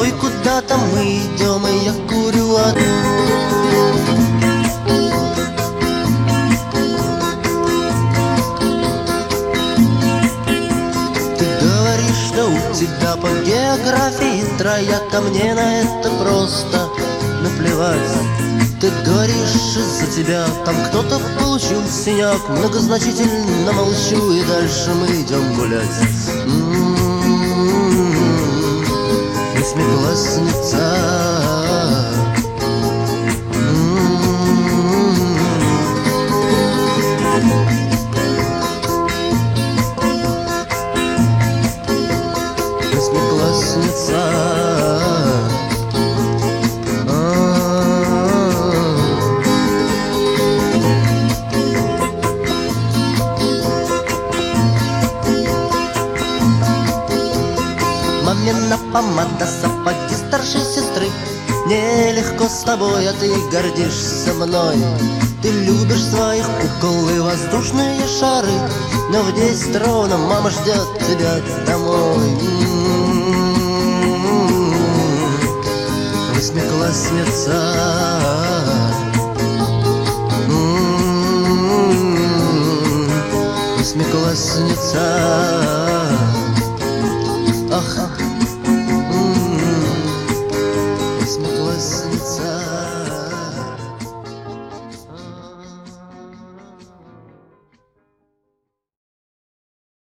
тобой куда-то мы идем, и я курю Ты говоришь, что у тебя по географии трояк, а мне на это просто наплевать. Ты говоришь, из-за тебя там кто-то получил синяк. Многозначительно молчу, и дальше мы идем гулять. Восьмиклассница. Восьмиклассница. Мамина помада, сапоги старшей сестры. Нелегко с тобой, а ты гордишься мной. Ты любишь своих кукол и воздушные шары, но в 10 ровно мама ждет тебя домой. Восьмиклассница. Восьмиклассница.